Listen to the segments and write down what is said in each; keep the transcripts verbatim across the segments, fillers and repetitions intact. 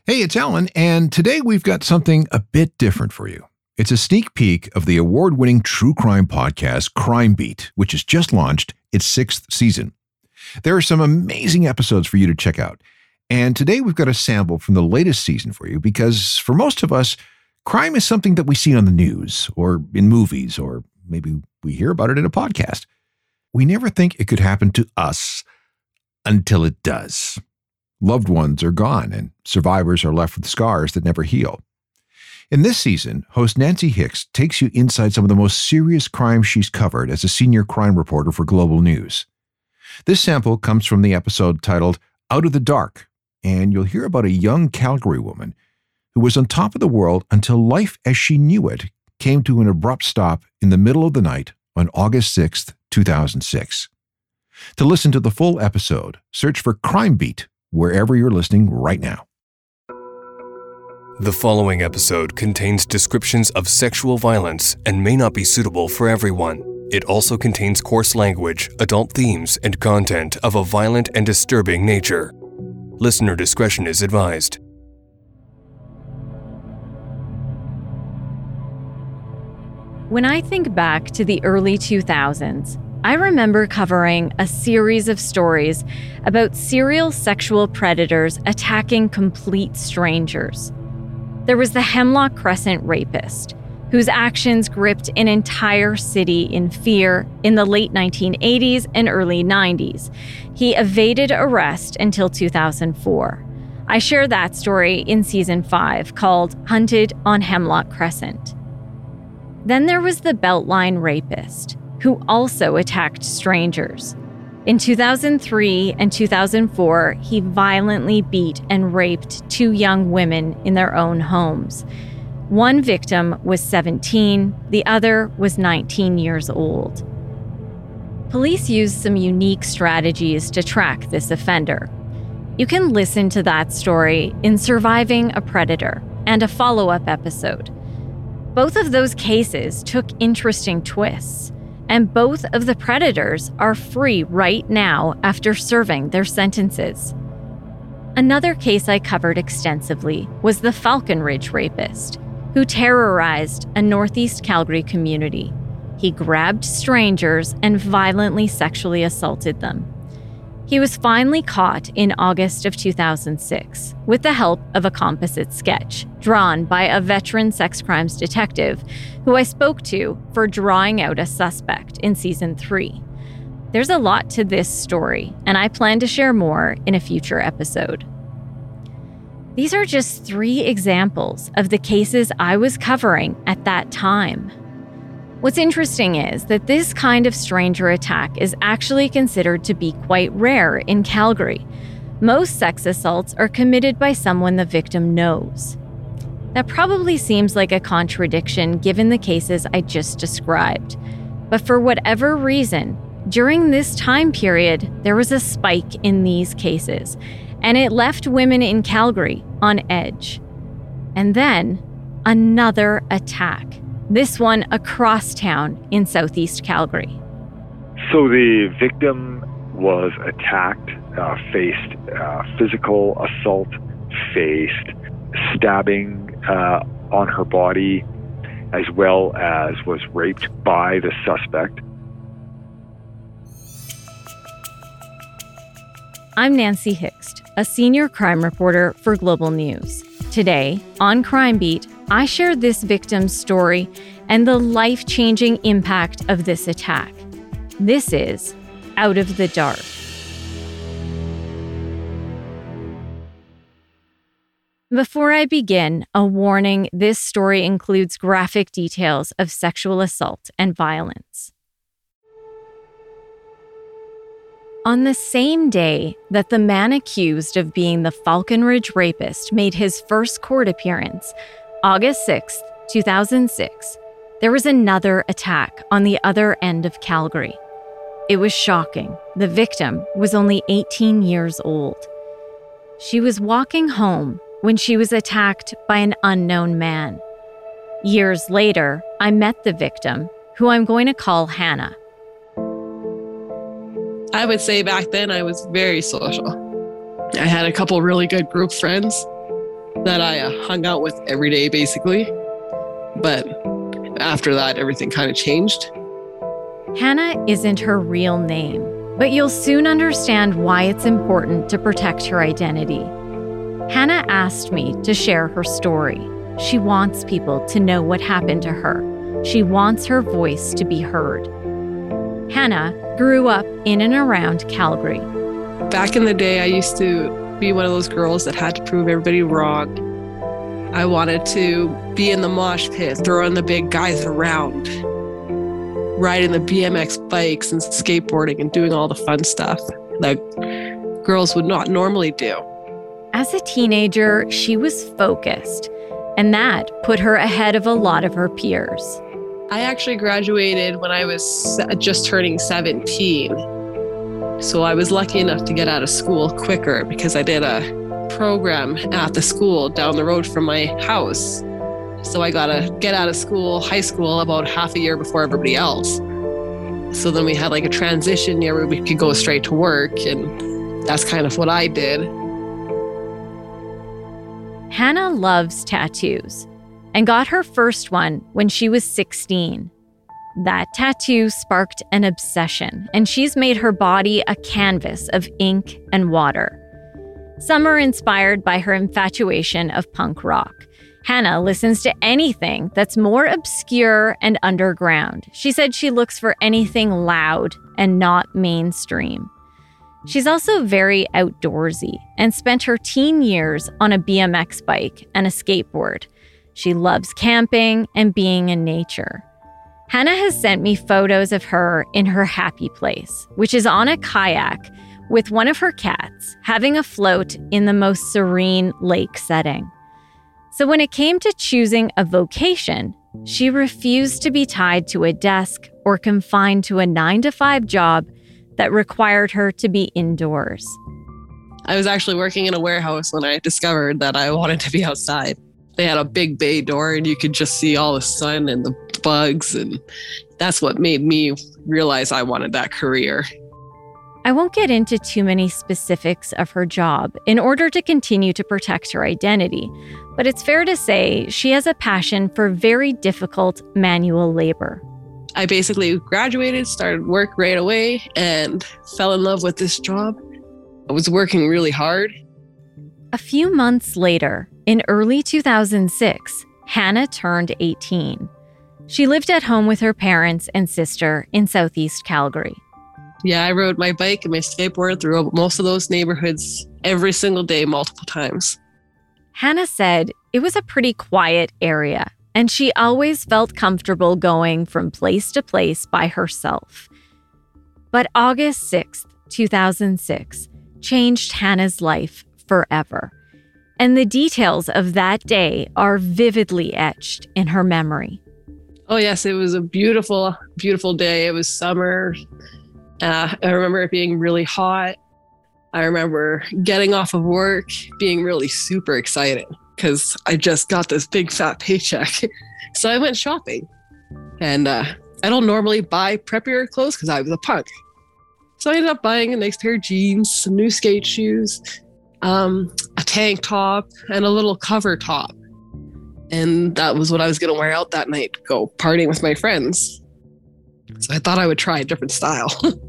Hey, it's Alan, and today we've got something a bit different for you. It's a sneak peek of the award-winning true crime podcast, Crime Beat, which has just launched its sixth season. There are some amazing episodes for you to check out. And today we've got a sample from the latest season for you because for most of us, crime is something that we see on the news or in movies, or maybe we hear about it in a podcast. We never think it could happen to us until it does. Loved ones are gone and survivors are left with scars that never heal. In this season, host Nancy Hicks takes you inside some of the most serious crimes she's covered as a senior crime reporter for Global News. This sample comes from the episode titled Out of the Dark, and you'll hear about a young Calgary woman who was on top of the world until life as she knew it came to an abrupt stop in the middle of the night on August sixth, two thousand six. To listen to the full episode, search for Crime Beat wherever you're listening right now. The following episode contains descriptions of sexual violence and may not be suitable for everyone. It also contains coarse language, adult themes, and content of a violent and disturbing nature. Listener discretion is advised. When I think back to the early two thousands, I remember covering a series of stories about serial sexual predators attacking complete strangers. There was the Hemlock Crescent rapist, whose actions gripped an entire city in fear in the late nineteen eighties and early nineties. He evaded arrest until two thousand four. I share that story in season five, called Hunted on Hemlock Crescent. Then there was the Beltline rapist, who also attacked strangers. In two thousand three and two thousand four, he violently beat and raped two young women in their own homes. One victim was seventeen, the other was nineteen years old. Police used some unique strategies to track this offender. You can listen to that story in Surviving a Predator and a follow-up episode. Both of those cases took interesting twists, and both of the predators are free right now after serving their sentences. Another case I covered extensively was the Falcon Ridge rapist, who terrorized a Northeast Calgary community. He grabbed strangers and violently sexually assaulted them. He was finally caught in August of two thousand six with the help of a composite sketch drawn by a veteran sex crimes detective who I spoke to for drawing out a suspect in season three. There's a lot to this story, and I plan to share more in a future episode. These are just three examples of the cases I was covering at that time. What's interesting is that this kind of stranger attack is actually considered to be quite rare in Calgary. Most sex assaults are committed by someone the victim knows. That probably seems like a contradiction given the cases I just described. But for whatever reason, during this time period, there was a spike in these cases, and it left women in Calgary on edge. And then, another attack. This one across town in Southeast Calgary. So the victim was attacked, uh, faced uh, physical assault, faced stabbing uh, on her body, as well as was raped by the suspect. I'm Nancy Hicks, a senior crime reporter for Global News. Today, on Crime Beat, I share this victim's story and the life-changing impact of this attack. This is Out of the Dark. Before I begin, a warning: this story includes graphic details of sexual assault and violence. On the same day that the man accused of being the Falcon Ridge rapist made his first court appearance, August sixth, two thousand six, there was another attack on the other end of Calgary. It was shocking. The victim was only eighteen years old. She was walking home when she was attacked by an unknown man. Years later, I met the victim, who I'm going to call Hannah. I would say back then I was very social. I had a couple really good group friends. that I uh, hung out with every day, basically. But after that, everything kind of changed. Hannah isn't her real name, but you'll soon understand why it's important to protect her identity. Hannah asked me to share her story. She wants people to know what happened to her. She wants her voice to be heard. Hannah grew up in and around Calgary. Back in the day, I used to be one of those girls that had to prove everybody wrong. I wanted to be in the mosh pit, throwing the big guys around, riding the B M X bikes and skateboarding and doing all the fun stuff that girls would not normally do. As a teenager, she was focused, and that put her ahead of a lot of her peers. I actually graduated when I was just turning seventeen. So I was lucky enough to get out of school quicker because I did a program at the school down the road from my house. So I got to get out of school, high school, about half a year before everybody else. So then we had like a transition year where we could go straight to work, and that's kind of what I did. Hannah loves tattoos and got her first one when she was sixteen. That tattoo sparked an obsession, and she's made her body a canvas of ink and water. Some are inspired by her infatuation of punk rock. Hannah listens to anything that's more obscure and underground. She said she looks for anything loud and not mainstream. She's also very outdoorsy and spent her teen years on a B M X bike and a skateboard. She loves camping and being in nature. Hannah has sent me photos of her in her happy place, which is on a kayak with one of her cats having a float in the most serene lake setting. So when it came to choosing a vocation, she refused to be tied to a desk or confined to a nine to five job that required her to be indoors. I was actually working in a warehouse when I discovered that I wanted to be outside. They had a big bay door and you could just see all the sun and the bugs, and that's what made me realize I wanted that career. I won't get into too many specifics of her job in order to continue to protect her identity, but it's fair to say she has a passion for very difficult manual labor. I basically graduated, started work right away, and fell in love with this job. I was working really hard. A few months later, in early two thousand six, Hannah turned eighteen. She lived at home with her parents and sister in Southeast Calgary. Yeah, I rode my bike and my skateboard through most of those neighborhoods every single day, multiple times. Hannah said it was a pretty quiet area, and she always felt comfortable going from place to place by herself. But August sixth, two thousand six, changed Hannah's life forever. And the details of that day are vividly etched in her memory. Oh, yes, it was a beautiful, beautiful day. It was summer. Uh, I remember it being really hot. I remember getting off of work, being really super excited because I just got this big fat paycheck. So I went shopping. And uh, I don't normally buy preppier clothes because I was a punk. So I ended up buying a nice pair of jeans, some new skate shoes, um, a tank top, and a little cover top. And that was what I was going to wear out that night, go partying with my friends. So I thought I would try a different style.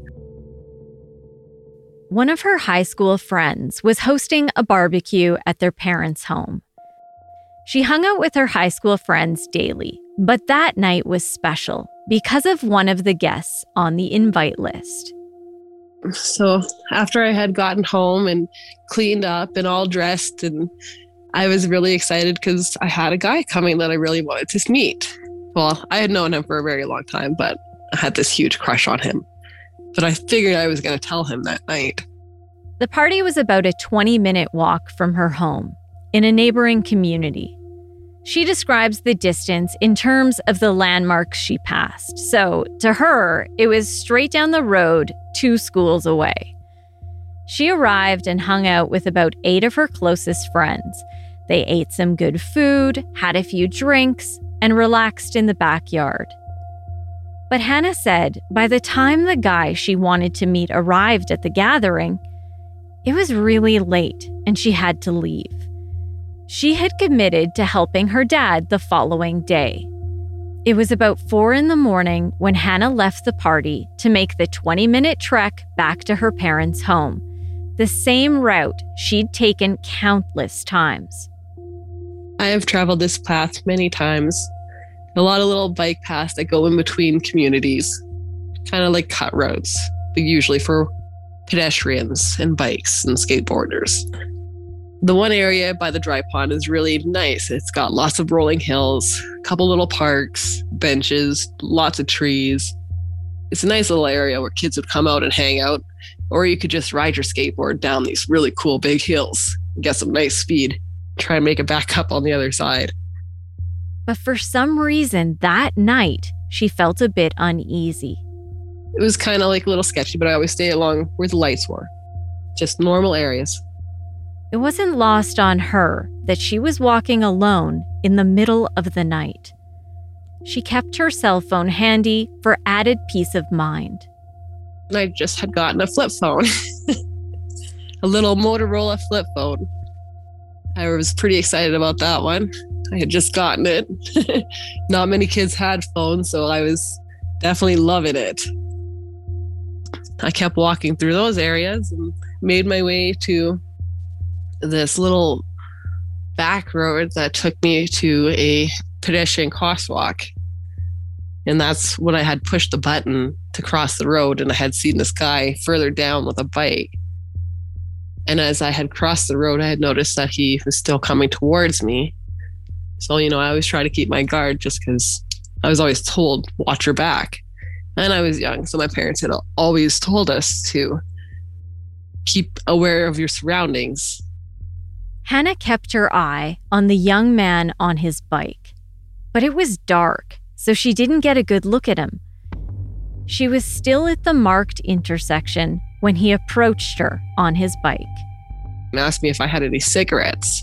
One of her high school friends was hosting a barbecue at their parents' home. She hung out with her high school friends daily, but that night was special because of one of the guests on the invite list. So after I had gotten home and cleaned up and all dressed, and I was really excited because I had a guy coming that I really wanted to meet. Well, I had known him for a very long time, but I had this huge crush on him. But I figured I was going to tell him that night. The party was about a twenty-minute walk from her home in a neighboring community. She describes the distance in terms of the landmarks she passed. So to her, it was straight down the road, two schools away. She arrived and hung out with about eight of her closest friends. They ate some good food, had a few drinks, and relaxed in the backyard. But Hannah said by the time the guy she wanted to meet arrived at the gathering, it was really late and she had to leave. She had committed to helping her dad the following day. It was about four in the morning when Hannah left the party to make the twenty-minute trek back to her parents' home, the same route she'd taken countless times. I have traveled this path many times. A lot of little bike paths that go in between communities, kind of like cut roads, but usually for pedestrians and bikes and skateboarders. The one area by the dry pond is really nice. It's got lots of rolling hills, a couple little parks, benches, lots of trees. It's a nice little area where kids would come out and hang out, or you could just ride your skateboard down these really cool big hills and get some nice speed, try and make it back up on the other side. But for some reason that night, she felt a bit uneasy. It was kind of like a little sketchy, but I always stay along where the lights were. Just normal areas. It wasn't lost on her that she was walking alone in the middle of the night. She kept her cell phone handy for added peace of mind. And I just had gotten a flip phone, a little Motorola flip phone. I was pretty excited about that one. I had just gotten it. Not many kids had phones, so I was definitely loving it. I kept walking through those areas and made my way to this little back road that took me to a pedestrian crosswalk. And that's when I had pushed the button to cross the road, and I had seen this guy further down with a bike. And as I had crossed the road, I had noticed that he was still coming towards me. So, you know, I always try to keep my guard just because I was always told, watch your back. And I was young, so my parents had always told us to keep aware of your surroundings. Hannah kept her eye on the young man on his bike, but it was dark, so she didn't get a good look at him. She was still at the marked intersection when he approached her on his bike. And asked me if I had any cigarettes.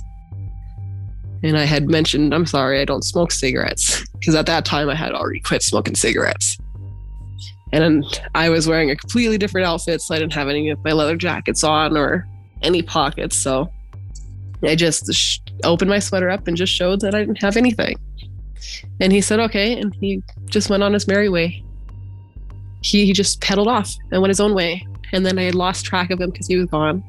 And I had mentioned, I'm sorry, I don't smoke cigarettes. Because at that time I had already quit smoking cigarettes. And I was wearing a completely different outfit, so I didn't have any of my leather jackets on or any pockets. So I just sh- opened my sweater up and just showed that I didn't have anything. And he said, okay. And he just went on his merry way. He, he just pedaled off and went his own way. And then I had lost track of him because he was gone.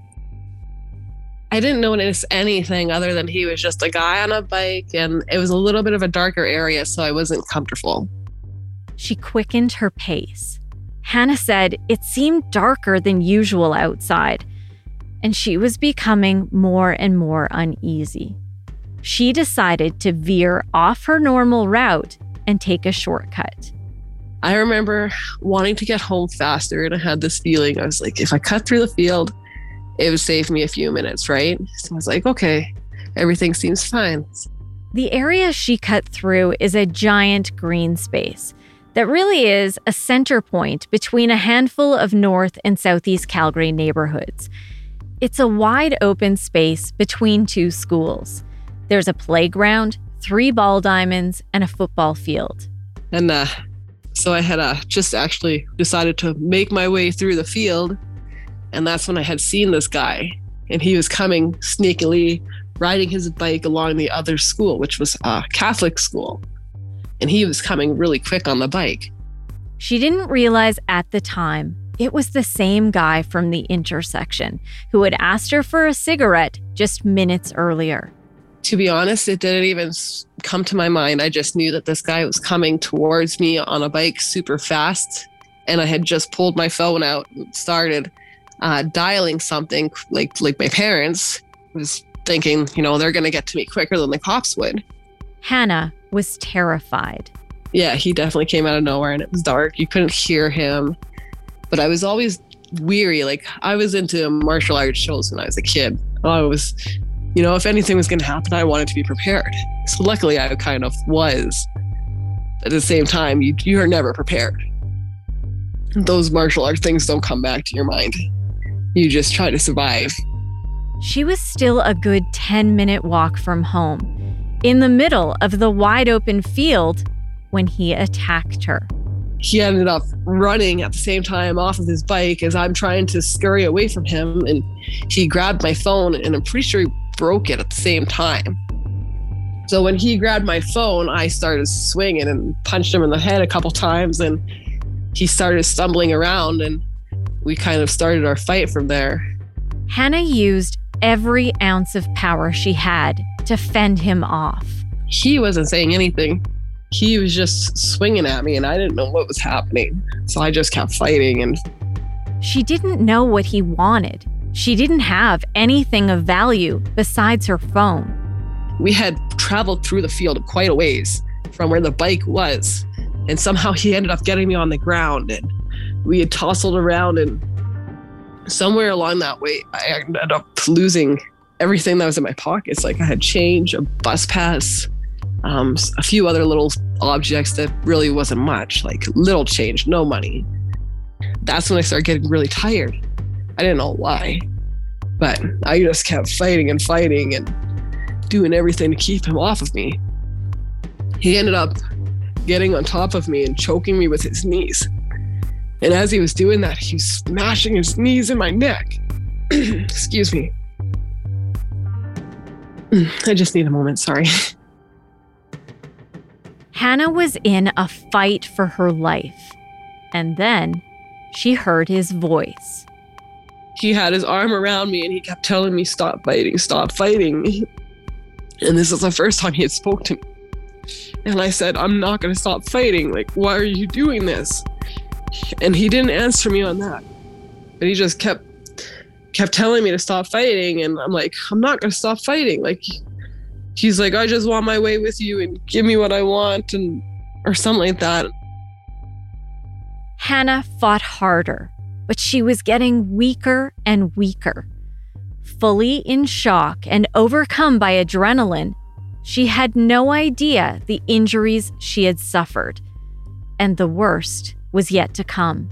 I didn't notice anything other than he was just a guy on a bike, and it was a little bit of a darker area, so I wasn't comfortable. She quickened her pace. Hannah said it seemed darker than usual outside, and she was becoming more and more uneasy. She decided to veer off her normal route and take a shortcut. I remember wanting to get home faster, and I had this feeling. I was like, if I cut through the field, it would save me a few minutes, right? So I was like, okay, everything seems fine. The area she cut through is a giant green space that really is a center point between a handful of North and Southeast Calgary neighborhoods. It's a wide open space between two schools. There's a playground, three ball diamonds, and a football field. And uh, so I had uh, just actually decided to make my way through the field. And that's when I had seen this guy. And he was coming sneakily, riding his bike along the other school, which was a Catholic school. And he was coming really quick on the bike. She didn't realize at the time it was the same guy from the intersection who had asked her for a cigarette just minutes earlier. To be honest, it didn't even come to my mind. I just knew that this guy was coming towards me on a bike super fast. And I had just pulled my phone out and started uh, dialing something like, like my parents. I was thinking, you know, they're going to get to me quicker than the cops would. Hannah was terrified. Yeah, he definitely came out of nowhere, and it was dark. You couldn't hear him. But I was always weary. Like, I was into martial arts shows when I was a kid. I was, you know, if anything was going to happen, I wanted to be prepared. So luckily, I kind of was. At the same time, you you are never prepared. Those martial art things don't come back to your mind. You just try to survive. She was still a good ten-minute walk from home, in the middle of the wide open field, when he attacked her. He ended up running at the same time off of his bike as I'm trying to scurry away from him. And he grabbed my phone, and I'm pretty sure he broke it at the same time. So when he grabbed my phone, I started swinging and punched him in the head a couple times, and he started stumbling around, and we kind of started our fight from there. Hannah used every ounce of power she had to fend him off. He wasn't saying anything. He was just swinging at me, and I didn't know what was happening. So I just kept fighting. And she didn't know what he wanted. She didn't have anything of value besides her phone. We had traveled through the field quite a ways from where the bike was. And somehow he ended up getting me on the ground, and we had tousled around, and somewhere along that way, I ended up losing everything that was in my pockets. Like I had change, a bus pass, um, a few other little objects that really wasn't much, like little change, no money. That's when I started getting really tired. I didn't know why, but I just kept fighting and fighting and doing everything to keep him off of me. He ended up getting on top of me and choking me with his knees. And as he was doing that, he was smashing his knees in my neck. Excuse me. I just need a moment, sorry. Hannah was in a fight for her life. And then she heard his voice. He had his arm around me and he kept telling me, stop fighting, stop fighting. And this is the first time he had spoke to me. And I said, I'm not going to stop fighting. Like, why are you doing this? And he didn't answer me on that. But he just kept kept telling me to stop fighting. And I'm like, I'm not going to stop fighting. Like, he's like, I just want my way with you and give me what I want, and or something like that. Hannah fought harder, but she was getting weaker and weaker. Fully in shock and overcome by adrenaline, she had no idea the injuries she had suffered, and the worst was yet to come.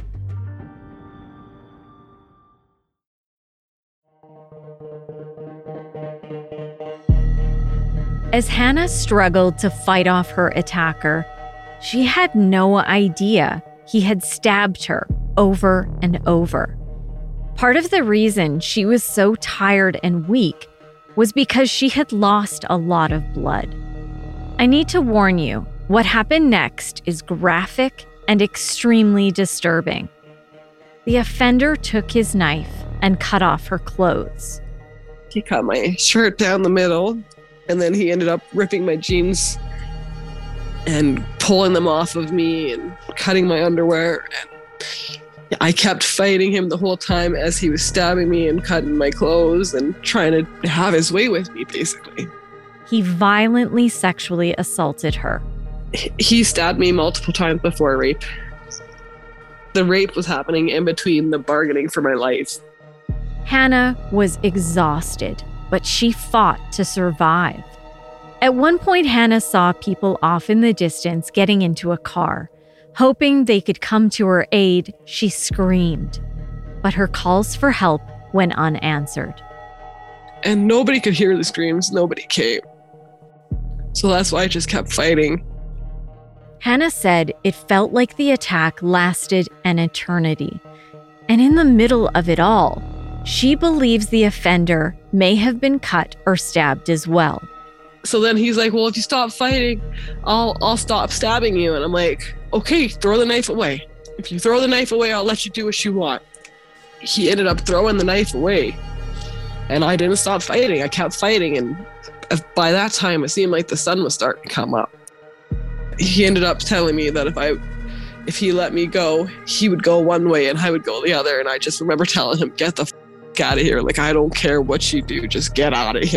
As Hannah struggled to fight off her attacker, she had no idea he had stabbed her over and over. Part of the reason she was so tired and weak was because she had lost a lot of blood. I need to warn you, what happened next is graphic and extremely disturbing. The offender took his knife and cut off her clothes. He cut my shirt down the middle, and then he ended up ripping my jeans and pulling them off of me and cutting my underwear. And I kept fighting him the whole time as he was stabbing me and cutting my clothes and trying to have his way with me, basically. He violently sexually assaulted her. He stabbed me multiple times before rape. The rape was happening in between the bargaining for my life. Hannah was exhausted, but she fought to survive. At one point, Hannah saw people off in the distance getting into a car. Hoping they could come to her aid, she screamed. But her calls for help went unanswered. And nobody could hear the screams. Nobody came. So that's why I just kept fighting. Hannah said it felt like the attack lasted an eternity. And in the middle of it all, she believes the offender may have been cut or stabbed as well. So then he's like, well, if you stop fighting, I'll I'll stop stabbing you. And I'm like, okay, throw the knife away. If you throw the knife away, I'll let you do what you want. He ended up throwing the knife away. And I didn't stop fighting. I kept fighting. And by that time, it seemed like the sun was starting to come up. He ended up telling me that if I, if he let me go, he would go one way and I would go the other. And I just remember telling him, get the f*** out of here. Like, I don't care what you do. Just get out of here.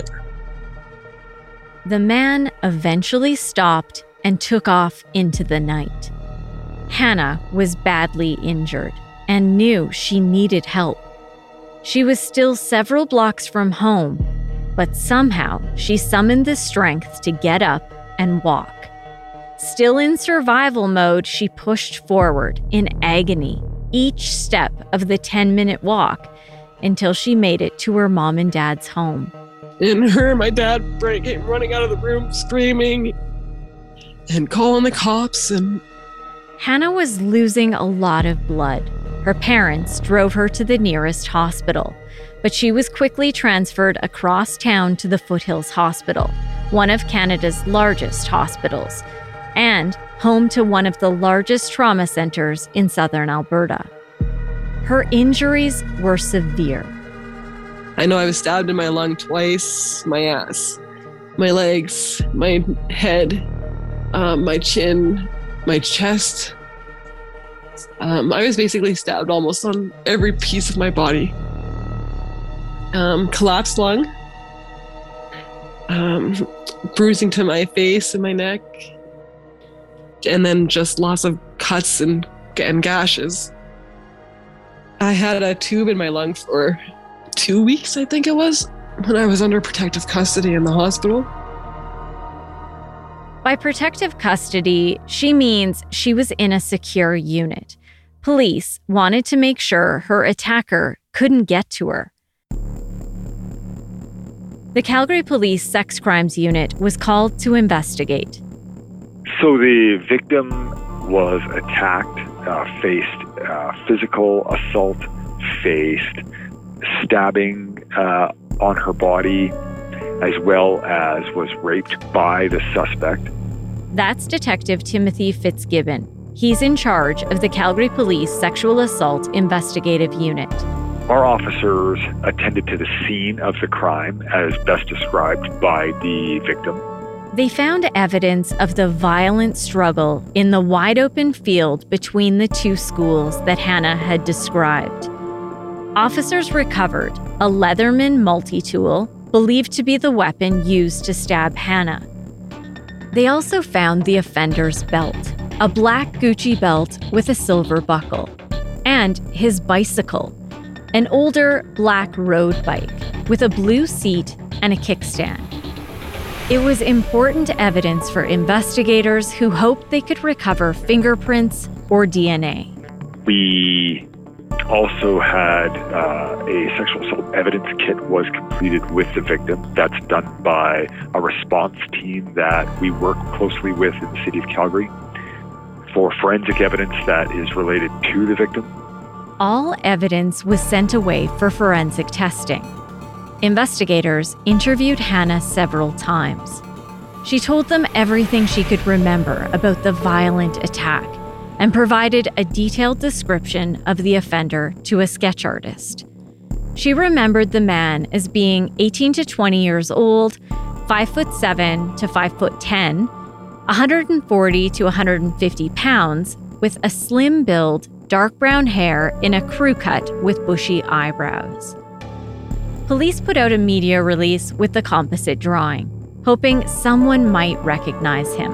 The man eventually stopped and took off into the night. Hannah was badly injured and knew she needed help. She was still several blocks from home, but somehow she summoned the strength to get up and walk. Still in survival mode, she pushed forward in agony each step of the ten-minute walk until she made it to her mom and dad's home. And her and my dad came running out of the room screaming and calling the cops. And Hannah was losing a lot of blood. Her parents drove her to the nearest hospital, but she was quickly transferred across town to the Foothills Hospital, one of Canada's largest hospitals, and home to one of the largest trauma centers in southern Alberta. Her injuries were severe. I know I was stabbed in my lung twice, my ass, my legs, my head, um, my chin, my chest. Um, I was basically stabbed almost on every piece of my body. Um, collapsed lung, um, bruising to my face and my neck, and then just lots of cuts and, and gashes. I had a tube in my lung for two weeks, I think it was, when I was under protective custody in the hospital. By protective custody, she means she was in a secure unit. Police wanted to make sure her attacker couldn't get to her. The Calgary Police Sex Crimes Unit was called to investigate. So the victim was attacked, uh, faced uh, physical assault, faced stabbing uh, on her body, as well as was raped by the suspect. That's Detective Timothy Fitzgibbon. He's in charge of the Calgary Police Sexual Assault Investigative Unit. Our officers attended to the scene of the crime as best described by the victim. They found evidence of the violent struggle in the wide-open field between the two schools that Hannah had described. Officers recovered a Leatherman multi-tool, believed to be the weapon used to stab Hannah. They also found the offender's belt, a black Gucci belt with a silver buckle, and his bicycle, an older black road bike with a blue seat and a kickstand. It was important evidence for investigators who hoped they could recover fingerprints or D N A. We also had uh, a sexual assault evidence kit was completed with the victim. That's done by a response team that we work closely with in the city of Calgary for forensic evidence that is related to the victim. All evidence was sent away for forensic testing. Investigators interviewed Hannah several times. She told them everything she could remember about the violent attack and provided a detailed description of the offender to a sketch artist. She remembered the man as being eighteen to twenty years old, five foot seven to five foot ten, one hundred forty to one hundred fifty pounds, with a slim build, dark brown hair in a crew cut with bushy eyebrows. Police put out a media release with the composite drawing, hoping someone might recognize him.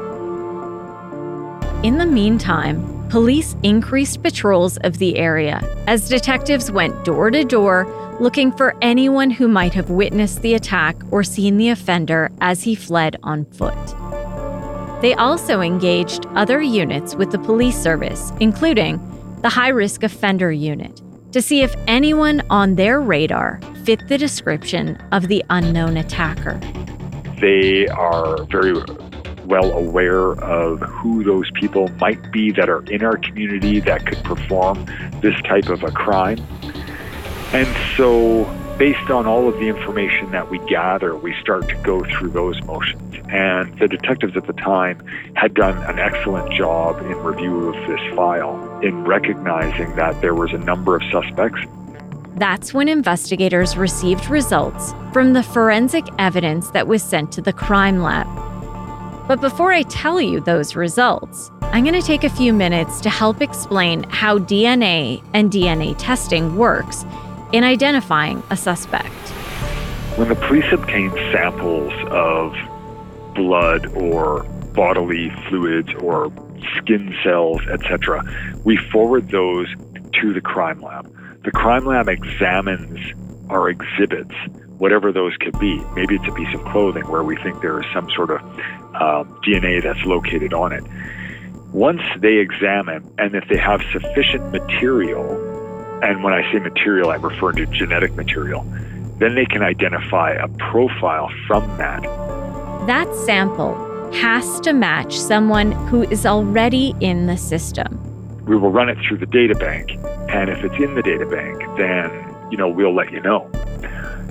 In the meantime, police increased patrols of the area as detectives went door to door looking for anyone who might have witnessed the attack or seen the offender as he fled on foot. They also engaged other units with the police service, including the high-risk offender unit, to see if anyone on their radar fit the description of the unknown attacker. They are very well aware of who those people might be that are in our community that could perform this type of a crime. And so, based on all of the information that we gather, we start to go through those motions. And the detectives at the time had done an excellent job in review of this file, in recognizing that there was a number of suspects. That's when investigators received results from the forensic evidence that was sent to the crime lab. But before I tell you those results, I'm going to take a few minutes to help explain how D N A and D N A testing works in identifying a suspect. When the police obtain samples of blood or bodily fluids or skin cells, et cetera, we forward those to the crime lab. The crime lab examines our exhibits, whatever those could be. Maybe it's a piece of clothing where we think there is some sort of um, D N A that's located on it. Once they examine, and if they have sufficient material, and when I say material, I'm referring to genetic material, then they can identify a profile from that. That sample has to match someone who is already in the system. We will run it through the data bank, and if it's in the data bank, then, you know, we'll let you know.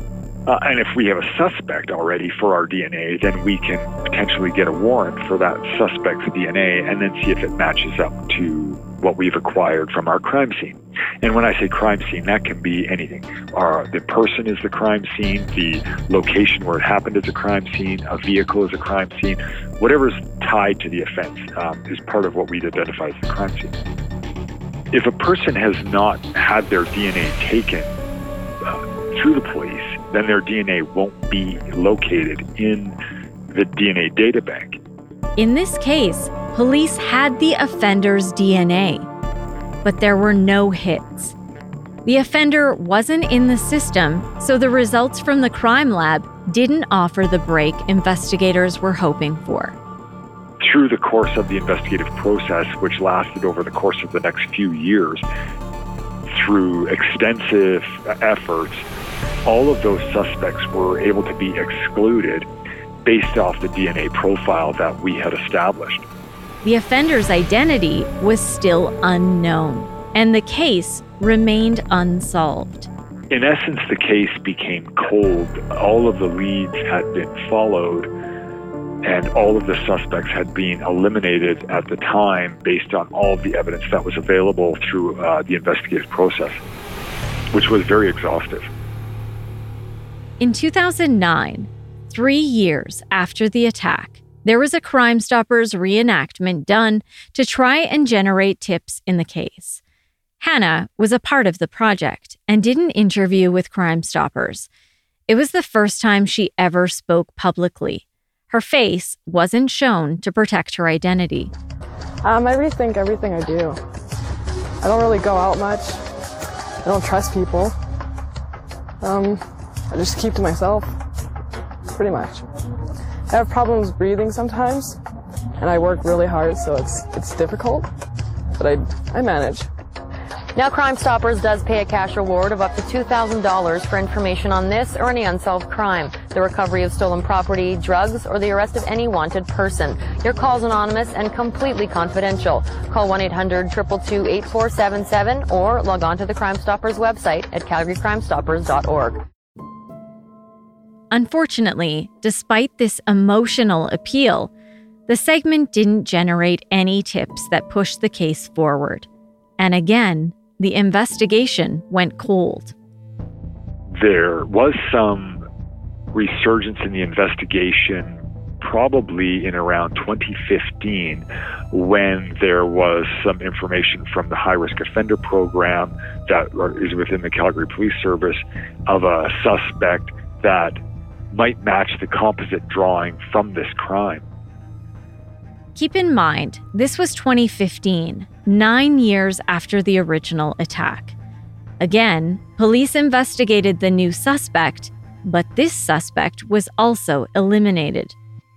Uh, and if we have a suspect already for our D N A, then we can potentially get a warrant for that suspect's D N A and then see if it matches up to what we've acquired from our crime scene. And when I say crime scene, that can be anything. Uh, the person is the crime scene, the location where it happened is a crime scene, a vehicle is a crime scene, whatever's tied to the offense um, is part of what we'd identify as the crime scene. If a person has not had their D N A taken uh, through the police, then their D N A won't be located in the D N A data bank. In this case, police had the offender's D N A, but there were no hits. The offender wasn't in the system, so the results from the crime lab didn't offer the break investigators were hoping for. Through the course of the investigative process, which lasted over the course of the next few years, through extensive efforts, all of those suspects were able to be excluded based off the D N A profile that we had established. The offender's identity was still unknown, and the case remained unsolved. In essence, the case became cold. All of the leads had been followed, and all of the suspects had been eliminated at the time based on all of the evidence that was available through uh, the investigative process, which was very exhaustive. In two thousand nine, three years after the attack, there was a Crime Stoppers reenactment done to try and generate tips in the case. Hannah was a part of the project and did an interview with Crime Stoppers. It was the first time she ever spoke publicly. Her face wasn't shown to protect her identity. Um, I rethink everything I do. I don't really go out much. I don't trust people. Um, I just keep to myself, pretty much. I have problems breathing sometimes, and I work really hard, so it's it's difficult, but I I manage. Now, Crime Stoppers does pay a cash reward of up to two thousand dollars for information on this or any unsolved crime, the recovery of stolen property, drugs, or the arrest of any wanted person. Your call's anonymous and completely confidential. Call one eight hundred, two two two, eight four seven seven or log on to the Crime Stoppers website at calgary crime stoppers dot org. Unfortunately, despite this emotional appeal, the segment didn't generate any tips that pushed the case forward. And again, the investigation went cold. There was some resurgence in the investigation probably in around twenty fifteen when there was some information from the high-risk offender program that is within the Calgary Police Service of a suspect that might match the composite drawing from this crime. Keep in mind, this was twenty fifteen, nine years after the original attack. Again, police investigated the new suspect, but this suspect was also eliminated.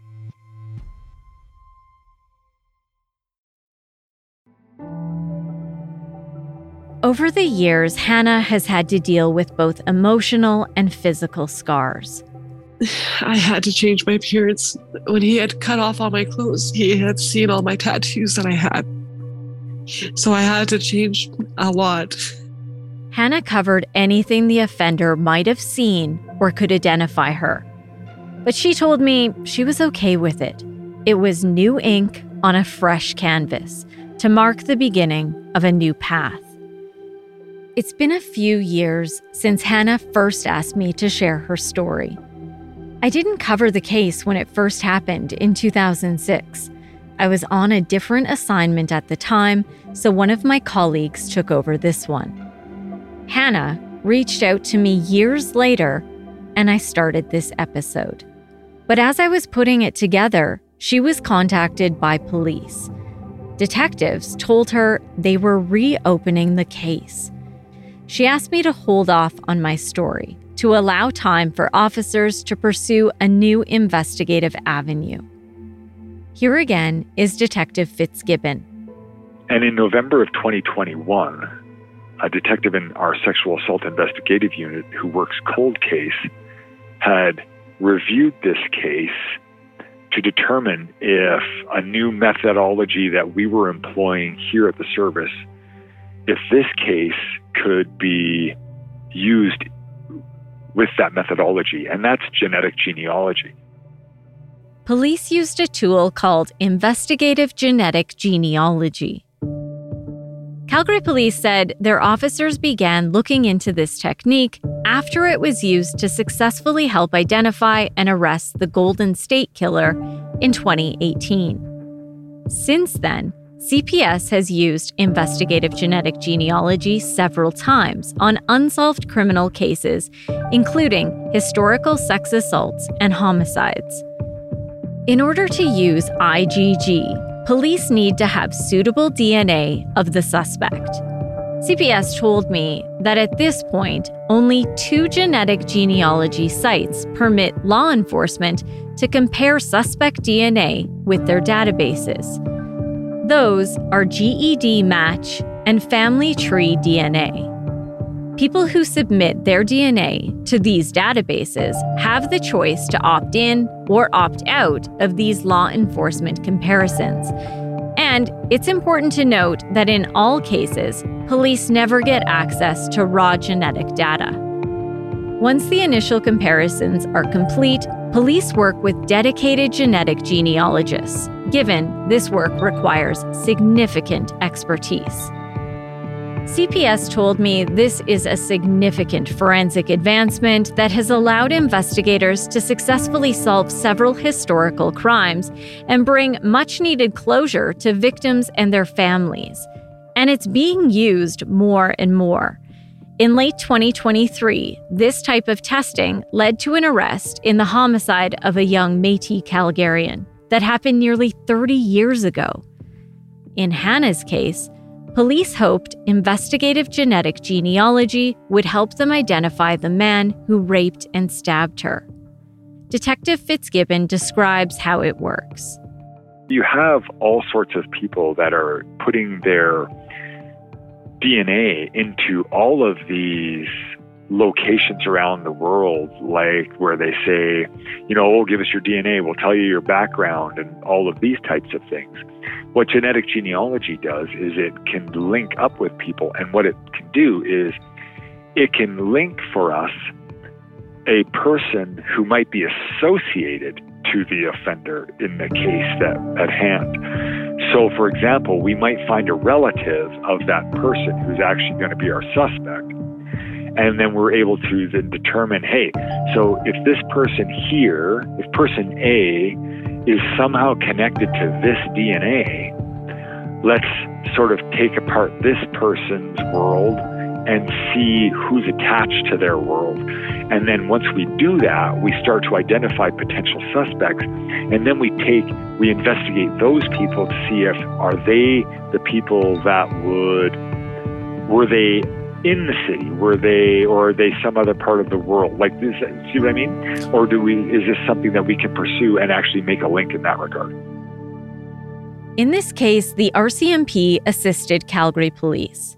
Over the years, Hannah has had to deal with both emotional and physical scars. I had to change my appearance. When he had cut off all my clothes, he had seen all my tattoos that I had. So I had to change a lot. Hannah covered anything the offender might have seen or could identify her. But she told me she was okay with it. It was new ink on a fresh canvas to mark the beginning of a new path. It's been a few years since Hannah first asked me to share her story. I didn't cover the case when it first happened in two thousand six. I was on a different assignment at the time, so one of my colleagues took over this one. Hannah reached out to me years later, and I started this episode. But as I was putting it together, she was contacted by police. Detectives told her they were reopening the case. She asked me to hold off on my story to allow time for officers to pursue a new investigative avenue. Here again is Detective Fitzgibbon. And in November of twenty twenty-one, a detective in our sexual assault investigative unit who works cold case had reviewed this case to determine if a new methodology that we were employing here at the service, if this case could be used with that methodology, and that's genetic genealogy. Police used a tool called investigative genetic genealogy. Calgary Police said their officers began looking into this technique after it was used to successfully help identify and arrest the Golden State Killer in twenty eighteen. Since then, C P S has used investigative genetic genealogy several times on unsolved criminal cases, including historical sex assaults and homicides. In order to use I G G, police need to have suitable D N A of the suspect. C P S told me that at this point, only two genetic genealogy sites permit law enforcement to compare suspect D N A with their databases. Those are G E D Match and Family Tree D N A. People who submit their D N A to these databases have the choice to opt in or opt out of these law enforcement comparisons. And it's important to note that in all cases, police never get access to raw genetic data. Once the initial comparisons are complete, police work with dedicated genetic genealogists, given this work requires significant expertise. C P S told me this is a significant forensic advancement that has allowed investigators to successfully solve several historical crimes and bring much-needed closure to victims and their families. And it's being used more and more. In late twenty twenty-three, this type of testing led to an arrest in the homicide of a young Métis Calgarian that happened nearly thirty years ago. In Hannah's case, police hoped investigative genetic genealogy would help them identify the man who raped and stabbed her. Detective Fitzgibbon describes how it works. You have all sorts of people that are putting their D N A into all of these locations around the world, like where they say, you know, oh, give us your D N A, we'll tell you your background and all of these types of things. What genetic genealogy does is it can link up with people, and what it can do is it can link for us a person who might be associated to the offender in the case that at hand. So, for example, we might find a relative of that person who's actually going to be our suspect. And then we're able to then determine, hey, so if this person here, if person A is somehow connected to this D N A, let's sort of take apart this person's world and see who's attached to their world. And then once we do that, we start to identify potential suspects. And then we take, we investigate those people to see if, are they the people that would, were they in the city? Were they, or are they some other part of the world? Like this, see what I mean? Or do we, is this something that we can pursue and actually make a link in that regard? In this case, the R C M P assisted Calgary Police.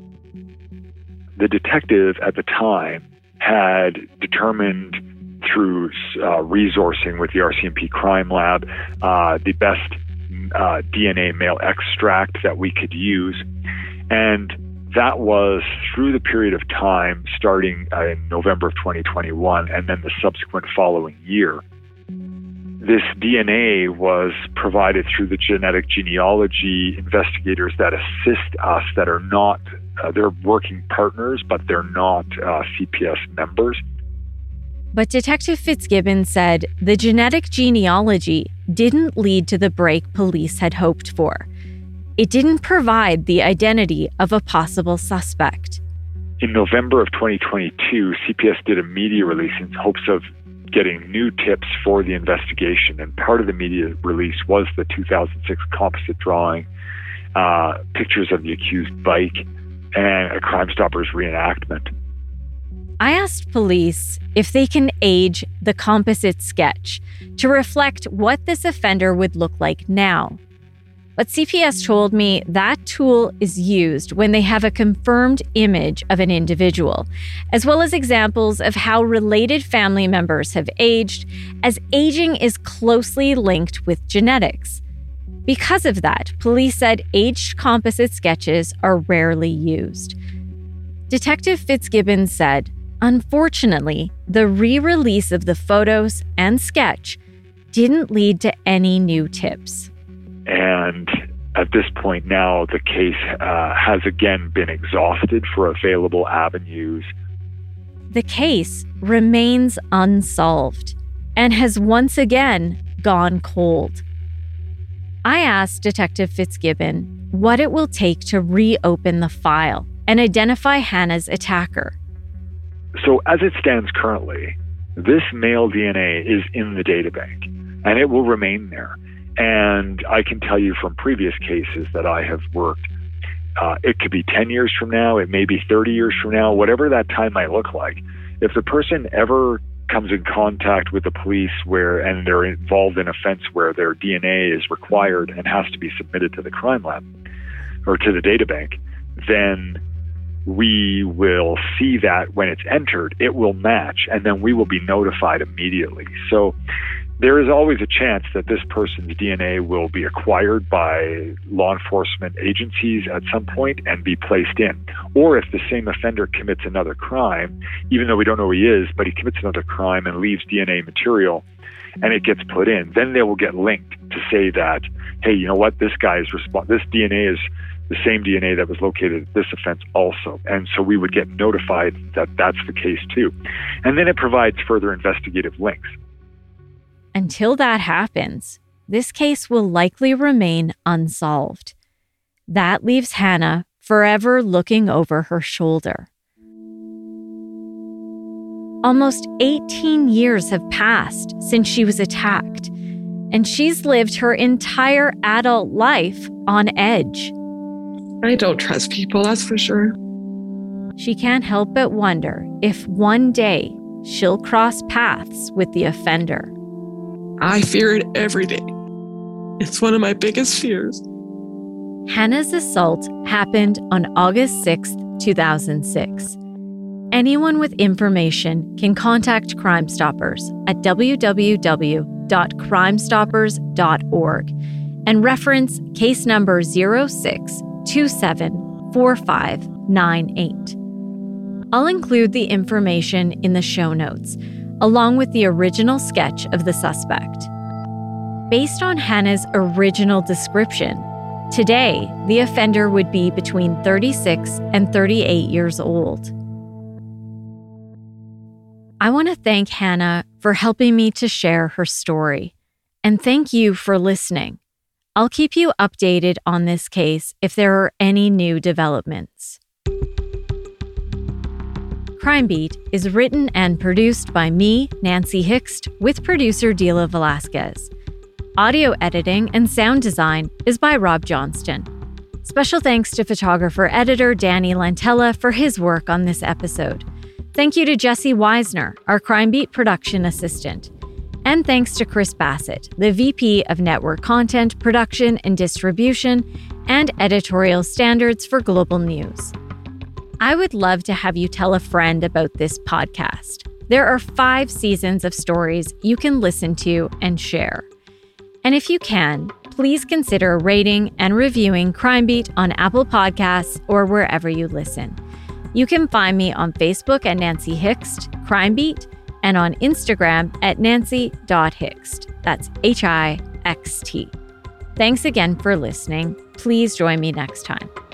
The detective at the time had determined through uh, resourcing with the R C M P crime lab uh, the best uh, D N A male extract that we could use. And that was through the period of time starting uh, in November of twenty twenty-one and then the subsequent following year. This D N A was provided through the genetic genealogy investigators that assist us that are not, uh, they're working partners, but they're not uh, C P S members. But Detective Fitzgibbon said the genetic genealogy didn't lead to the break police had hoped for. It didn't provide the identity of a possible suspect. In November of twenty twenty-two, C P S did a media release in hopes of getting new tips for the investigation. And part of the media release was the two thousand six composite drawing, uh, pictures of the accused bike, and a Crime Stoppers reenactment. I asked police if they can age the composite sketch to reflect what this offender would look like now. But C P S told me that tool is used when they have a confirmed image of an individual, as well as examples of how related family members have aged, as aging is closely linked with genetics. Because of that, police said aged composite sketches are rarely used. Detective Fitzgibbon said, Unfortunately, the re-release of the photos and sketch didn't lead to any new tips. And at this point now, the case uh, has again been exhausted for available avenues. The case remains unsolved and has once again gone cold. I asked Detective Fitzgibbon what it will take to reopen the file and identify Hannah's attacker. So as it stands currently, this male D N A is in the databank, and it will remain there. And I can tell you from previous cases that I have worked, uh, it could be ten years from now, it may be thirty years from now, whatever that time might look like. If the person ever comes in contact with the police where and they're involved in an offense where their D N A is required and has to be submitted to the crime lab or to the databank, then we will see that when it's entered, it will match, and then we will be notified immediately. So there is always a chance that this person's D N A will be acquired by law enforcement agencies at some point and be placed in. Or if the same offender commits another crime, even though we don't know who he is, but he commits another crime and leaves D N A material and it gets put in, then they will get linked to say that, hey, you know what, this guy is resp- this D N A is the same D N A that was located at this offense also. And so we would get notified that that's the case too. And then it provides further investigative links. Until that happens, this case will likely remain unsolved. That leaves Hannah forever looking over her shoulder. Almost eighteen years have passed since she was attacked, and she's lived her entire adult life on edge. I don't trust people, that's for sure. She can't help but wonder if one day she'll cross paths with the offender. I fear it every day. It's one of my biggest fears. Hannah's assault happened on August sixth, two thousand six. Anyone with information can contact Crime Stoppers at w w w dot crime stoppers dot org and reference case number zero six two seven four five nine eight. I'll include the information in the show notes, along with the original sketch of the suspect. Based on Hannah's original description, today the offender would be between thirty-six and thirty-eight years old. I want to thank Hannah for helping me to share her story, and thank you for listening. I'll keep you updated on this case if there are any new developments. Crime Beat is written and produced by me, Nancy Hixt, with producer Dila Velasquez. Audio editing and sound design is by Rob Johnston. Special thanks to photographer-editor Danny Lantella for his work on this episode. Thank you to Jesse Weisner, our Crime Beat production assistant. And thanks to Chris Bassett, the V P of Network Content, Production and Distribution, and Editorial Standards for Global News. I would love to have you tell a friend about this podcast. There are five seasons of stories you can listen to and share. And if you can, please consider rating and reviewing Crime Beat on Apple Podcasts or wherever you listen. You can find me on Facebook at Nancy Hixt, Crime Beat, and on Instagram at nancy dot hixt. That's H I X T. Thanks again for listening. Please join me next time.